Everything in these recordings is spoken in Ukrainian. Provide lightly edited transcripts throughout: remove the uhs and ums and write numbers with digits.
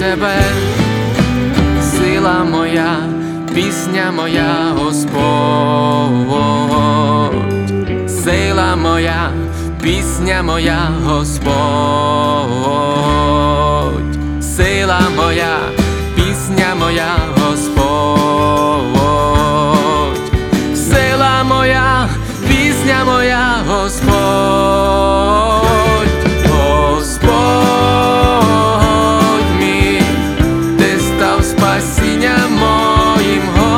тебе, сила моя, пісня моя, Господь, сила моя, пісня моя, Господь, сила моя, пісня моя, Господь, сила моя, пісня моя, Господь, Господь мій, ти став спасінням моїм,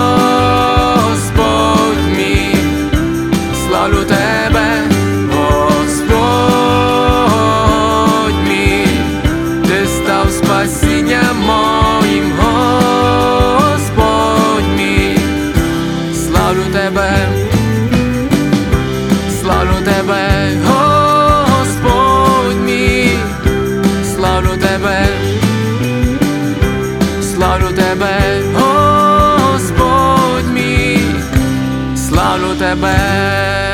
Господь мій, славлю тебе, Господь мій, ти став спасінням моїм, Господь мій, славлю тебе, славлю тебе, Господь мій, славлю тебе, славлю тебе, Господь мій, славлю тебе.